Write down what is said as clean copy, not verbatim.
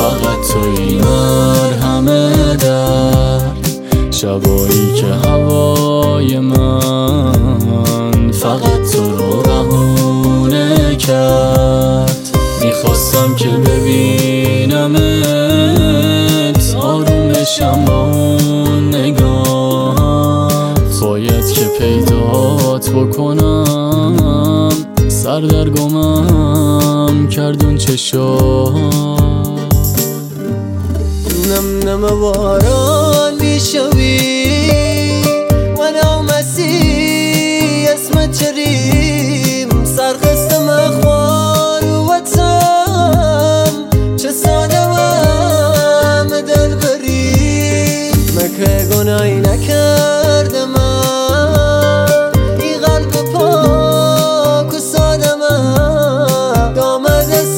فقط توی مرهم درد. شبایی که هوای من فقط تو رو بهونه کرد. میخواستم که ببینمت آروم بشم با اون نگاهت. باید که پیدات بکنم، سردرگمم کردون چشات. نم نم باران میشوی